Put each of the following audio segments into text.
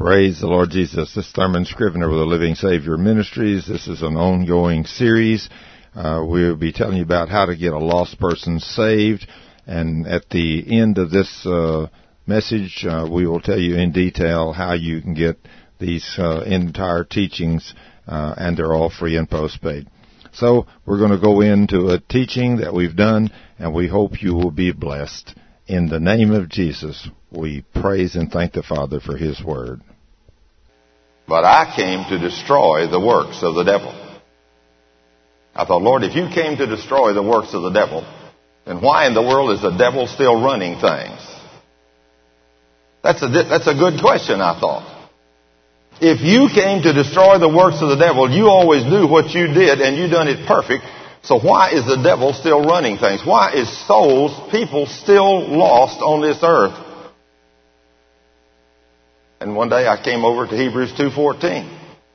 Praise the Lord Jesus. This is Thurman Scrivener with the Living Savior Ministries. This is an ongoing series. We'll be telling you about how to get a lost person saved. And at the end of this message, we will tell you in detail how you can get these entire teachings, and they're all free and postpaid. So we're going to go into a teaching that we've done, and we hope you will be blessed. In the name of Jesus, we praise and thank the Father for His Word. But I came to destroy the works of the devil. I thought, Lord, if you came to destroy the works of the devil, then why in the world is the devil still running things? That's a good question, I thought. If you came to destroy the works of the devil, you always knew what you did and you done it perfect. So why is the devil still running things? Why is people still lost on this earth? And one day I came over to Hebrews 2:14.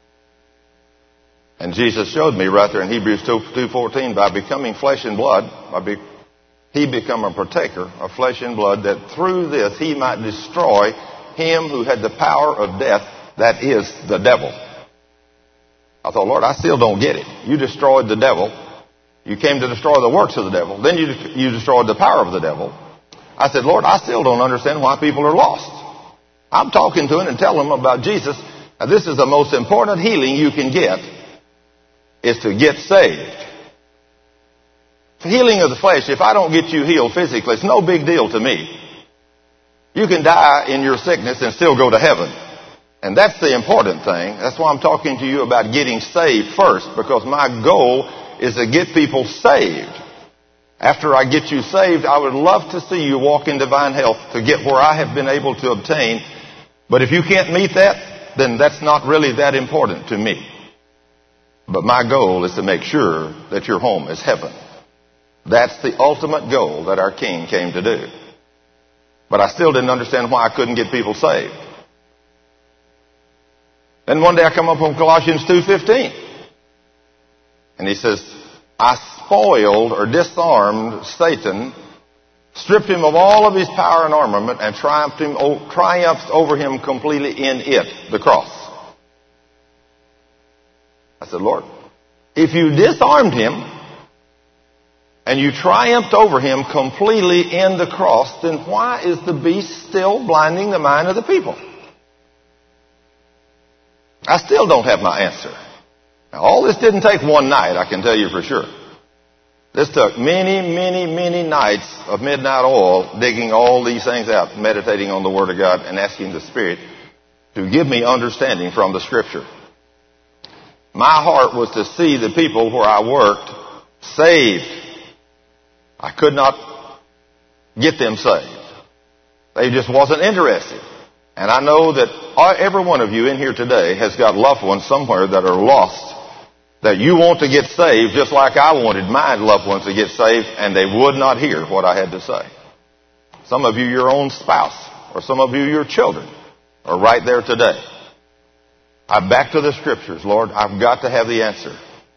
And Jesus showed me right there in Hebrews 2:14, by becoming flesh and blood, He became a partaker of flesh and blood, that through this He might destroy him who had the power of death, that is the devil. I thought, Lord, I still don't get it. You destroyed the devil. You came to destroy the works of the devil. Then you destroyed the power of the devil. I said, Lord, I still don't understand why people are lost. I'm talking to him and telling him about Jesus. Now, this is the most important healing you can get, is to get saved. Healing of the flesh, if I don't get you healed physically, it's no big deal to me. You can die in your sickness and still go to heaven. And that's the important thing. That's why I'm talking to you about getting saved first, because my goal is to get people saved. After I get you saved, I would love to see you walk in divine health to get where I have been able to obtain. But if you can't meet that, then that's not really that important to me. But my goal is to make sure that your home is heaven. That's the ultimate goal that our King came to do. But I still didn't understand why I couldn't get people saved. Then one day I come up on Colossians 2:15. And he says, I spoiled or disarmed Satan, stripped him of all of his power and armament, and triumphed over him completely in it, the cross. I said, Lord, if you disarmed him and you triumphed over him completely in the cross, then why is the beast still blinding the mind of the people? I still don't have my answer. Now, all this didn't take one night, I can tell you for sure. This took many, many, many nights of midnight oil, digging all these things out, meditating on the Word of God, and asking the Spirit to give me understanding from the Scripture. My heart was to see the people where I worked saved. I could not get them saved. They just wasn't interested. And I know that every one of you in here today has got loved ones somewhere that are lost, that you want to get saved just like I wanted my loved ones to get saved, and they would not hear what I had to say. Some of you, your own spouse, or some of you, your children, are right there today. I'm back to the Scriptures, Lord. I've got to have the answer.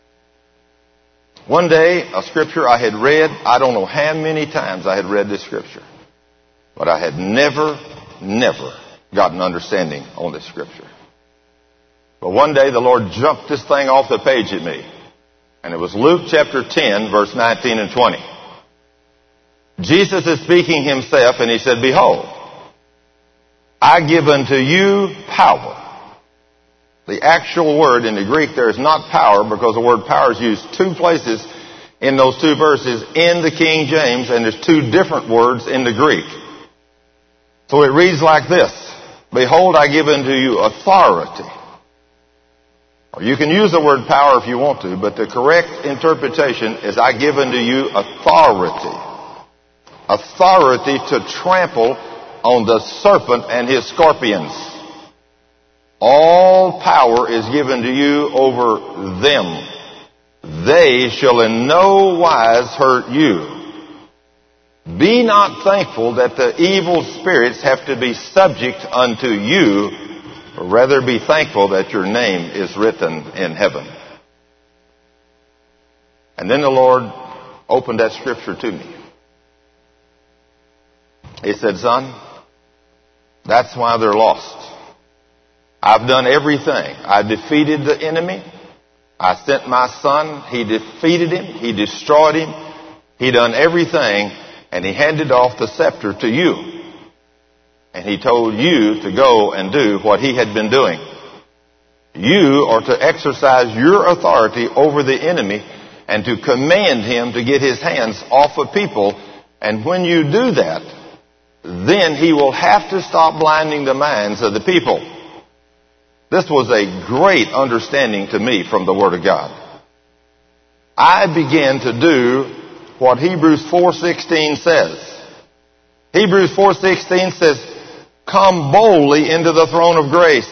One day, a Scripture I had read, I don't know how many times I had read this Scripture, but I had never gotten understanding on this Scripture. But one day the Lord jumped this thing off the page at me. And it was Luke chapter 10, verse 19 and 20. Jesus is speaking himself, and he said, Behold, I give unto you power. The actual word in the Greek there is not power, because the word power is used two places in those two verses in the King James, and there's two different words in the Greek. So it reads like this. Behold, I give unto you authority. Or you can use the word power if you want to, but the correct interpretation is I give unto you authority. Authority to trample on the serpent and his scorpions. All power is given to you over them. They shall in no wise hurt you. Be not thankful that the evil spirits have to be subject unto you, but rather be thankful that your name is written in heaven. And then the Lord opened that Scripture to me. He said, Son, that's why they're lost. I've done everything. I defeated the enemy. I sent my son. He defeated him. He destroyed him. He done everything, and he handed off the scepter to you. And he told you to go and do what he had been doing. You are to exercise your authority over the enemy and to command him to get his hands off of people. And when you do that, then he will have to stop blinding the minds of the people. This was a great understanding to me from the Word of God. I began to do what Hebrews 4:16 says. Hebrews 4:16 says, come boldly into the throne of grace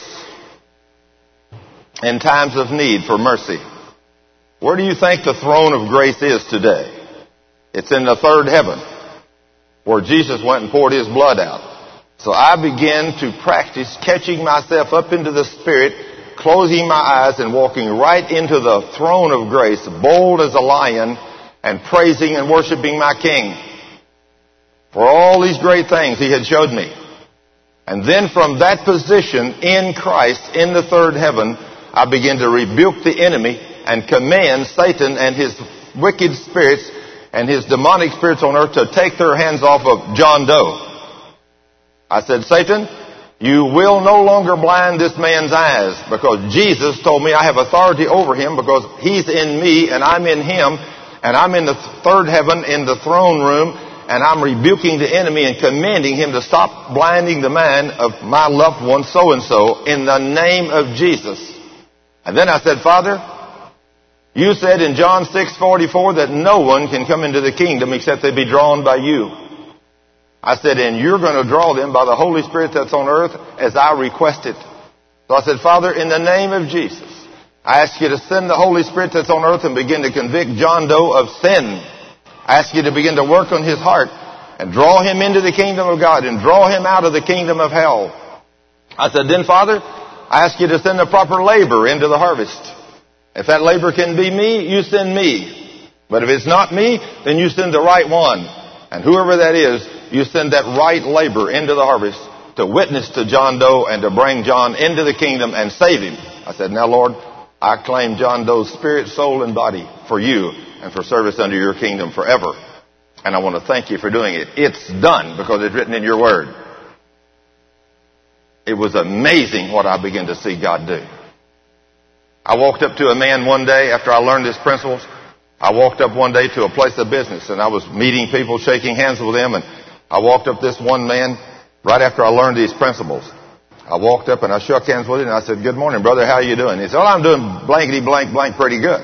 in times of need for mercy. Where do you think the throne of grace is today? It's in the third heaven, where Jesus went and poured his blood out. So I began to practice catching myself up into the Spirit, closing my eyes and walking right into the throne of grace, bold as a lion, and praising and worshiping my King for all these great things he had showed me. And then from that position in Christ, in the third heaven, I began to rebuke the enemy and command Satan and his wicked spirits and his demonic spirits on earth to take their hands off of John Doe. I said, Satan, you will no longer blind this man's eyes, because Jesus told me I have authority over him because he's in me and I'm in him, and I'm in the third heaven in the throne room, and I'm rebuking the enemy and commanding him to stop blinding the mind of my loved one so-and-so in the name of Jesus. And then I said, Father, you said in John 6:44 that no one can come into the kingdom except they be drawn by you. I said, and you're going to draw them by the Holy Spirit that's on earth as I requested. So I said, Father, in the name of Jesus, I ask you to send the Holy Spirit that's on earth and begin to convict John Doe of sin. I ask you to begin to work on his heart and draw him into the kingdom of God and draw him out of the kingdom of hell. I said, then Father, I ask you to send the proper labor into the harvest. If that labor can be me, you send me. But if it's not me, then you send the right one. And whoever that is, you send that right labor into the harvest to witness to John Doe and to bring John into the kingdom and save him. I said, now Lord, I claim John Doe's spirit, soul, and body for you and for service under your kingdom forever. And I want to thank you for doing it. It's done because it's written in your word. It was amazing what I began to see God do. I walked up to a man one day after I learned his principles. I walked up one day to a place of business, and I was meeting people, shaking hands with them, and I walked up this one man right after I learned these principles. I walked up and I shook hands with him, and I said, good morning, brother, how are you doing? He said, well, I'm doing blankety blank blank pretty good.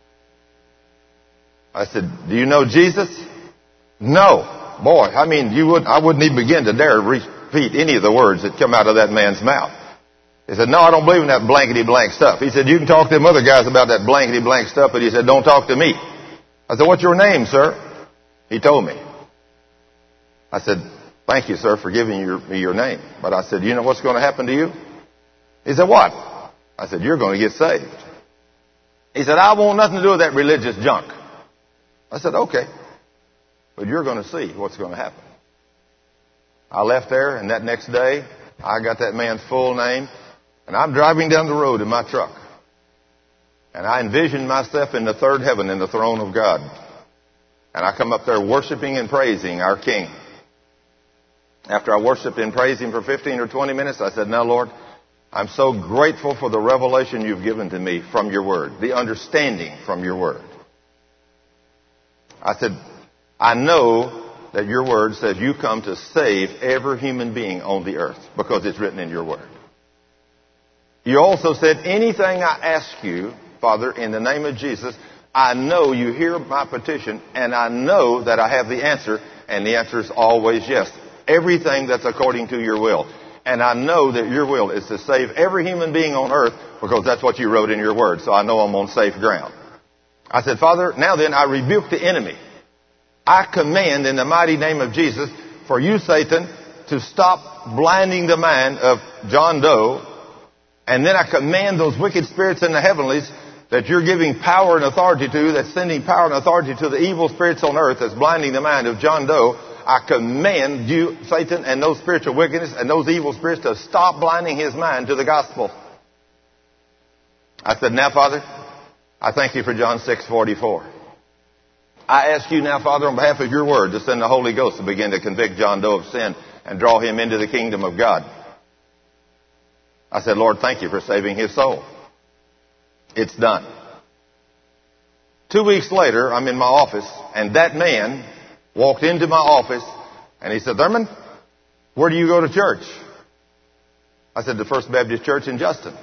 I said, do you know Jesus? No. Boy, I mean, I wouldn't even begin to dare repeat any of the words that come out of that man's mouth. He said, no, I don't believe in that blankety blank stuff. He said, you can talk to them other guys about that blankety blank stuff, but he said, don't talk to me. I said, what's your name, sir? He told me. I said, thank you, sir, for giving me your name. But I said, you know what's going to happen to you? He said, what? I said, you're going to get saved. He said, I want nothing to do with that religious junk. I said, okay. But you're going to see what's going to happen. I left there, and that next day, I got that man's full name. And I'm driving down the road in my truck. And I envisioned myself in the third heaven in the throne of God. And I come up there worshiping and praising our King. After I worshiped and praised him for 15 or 20 minutes, I said, now, Lord, I'm so grateful for the revelation you've given to me from your word, the understanding from your word. I said, I know that your word says you come to save every human being on the earth because it's written in your word. You also said, anything I ask you, Father, in the name of Jesus, I know you hear my petition, and I know that I have the answer, and the answer is always yes. Everything that's according to your will. And I know that your will is to save every human being on earth because that's what you wrote in your word, so I know I'm on safe ground. I said, Father, now then I rebuke the enemy. I command in the mighty name of Jesus for you, Satan, to stop blinding the mind of John Doe. And then I command those wicked spirits in the heavenlies that you're giving power and authority to, that's sending power and authority to the evil spirits on earth that's blinding the mind of John Doe. I command you, Satan, and those spiritual wickedness and those evil spirits to stop blinding his mind to the gospel. I said, now, Father, I thank you for John 6:44. I ask you now, Father, on behalf of your word, to send the Holy Ghost to begin to convict John Doe of sin and draw him into the kingdom of God. I said, Lord, thank you for saving his soul. It's done. 2 weeks later, I'm in my office, and that man walked into my office, and he said, Thurman, where do you go to church? I said, the First Baptist Church in Justin.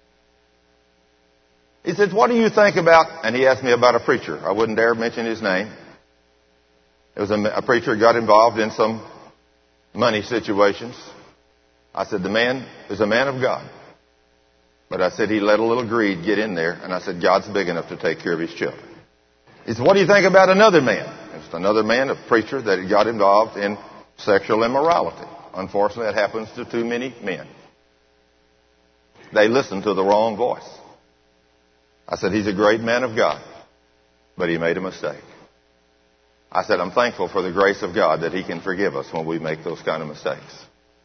He said, what do you think about, and he asked me about a preacher. I wouldn't dare mention his name. It was a preacher who got involved in some money situations. I said, the man is a man of God. But I said, he let a little greed get in there, and I said, God's big enough to take care of his children. He said, what do you think about another man? It's another man, a preacher, that got involved in sexual immorality. Unfortunately, that happens to too many men. They listen to the wrong voice. I said, he's a great man of God, but he made a mistake. I said, I'm thankful for the grace of God that he can forgive us when we make those kind of mistakes.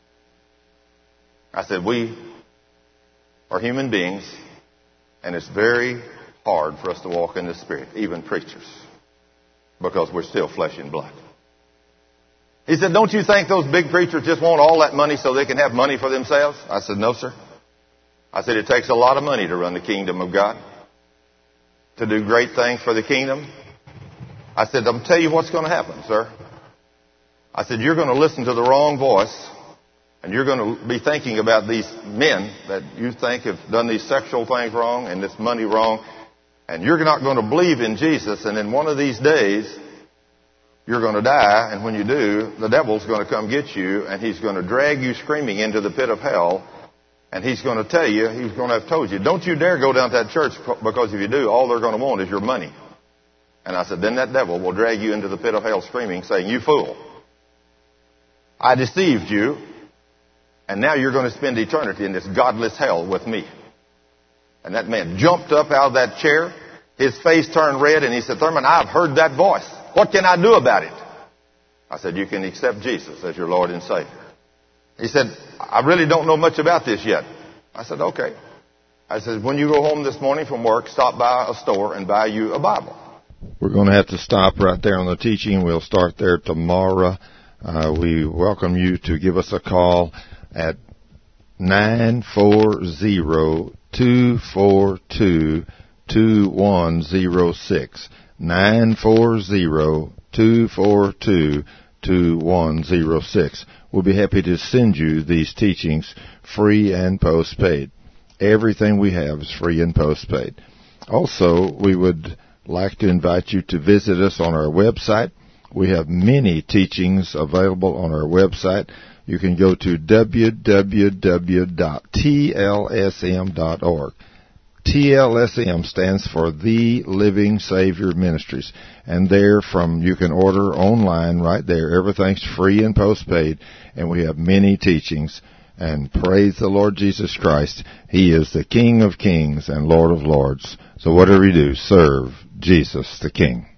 I said, we are human beings, and it's very hard for us to walk in the Spirit, even preachers, because we're still flesh and blood. He said, don't you think those big preachers just want all that money so they can have money for themselves? I said, no, sir. I said, it takes a lot of money to run the kingdom of God, to do great things for the kingdom. I said, I'll tell you what's going to happen, sir. I said, you're going to listen to the wrong voice, and you're going to be thinking about these men that you think have done these sexual things wrong and this money wrong, and you're not going to believe in Jesus, and in one of these days, you're going to die, and when you do, the devil's going to come get you, and he's going to drag you screaming into the pit of hell, and he's going to tell you, he's going to have told you, don't you dare go down to that church, because if you do, all they're going to want is your money. And I said, then that devil will drag you into the pit of hell screaming, saying, you fool, I deceived you, and now you're going to spend eternity in this godless hell with me. And that man jumped up out of that chair, his face turned red, and he said, Thurman, I've heard that voice. What can I do about it? I said, you can accept Jesus as your Lord and Savior. He said, I really don't know much about this yet. I said, okay. I said, when you go home this morning from work, stop by a store and buy you a Bible. We're going to have to stop right there on the teaching. We'll start there tomorrow. We welcome you to give us a call at 940-242-2106. 940-242-2106. We'll be happy to send you these teachings free and postpaid. Everything we have is free and postpaid. Also, we would like to invite you to visit us on our website. We have many teachings available on our website. You can go to www.tlsm.org. TLSM stands for The Living Savior Ministries. And there you can order online right there. Everything's free and postpaid. And we have many teachings. And praise the Lord Jesus Christ. He is the King of Kings and Lord of Lords. So whatever you do, serve Jesus the King.